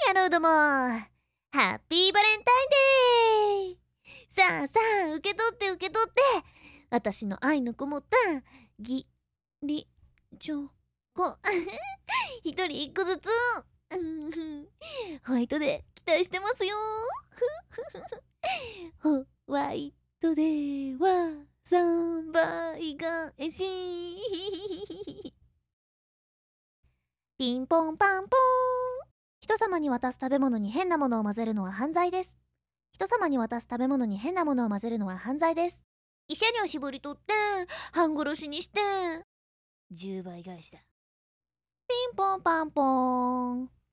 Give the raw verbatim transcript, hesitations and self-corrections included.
やろうども。ハッピーバレンタインデー。さあさあ、受け取って受け取って。私の愛のこもったギリチョコ一人一個ずつ。ホワイトデー期待してますよ。ホワイトデーは三倍返し。ピンポンパンポーン。人様に渡す食べ物に変なものを混ぜるのは犯罪です。人様に渡す食べ物に変なものを混ぜるのは犯罪です。医者には絞り取って半殺しにしてじゅうばい返しだ。ピンポンパンポーン。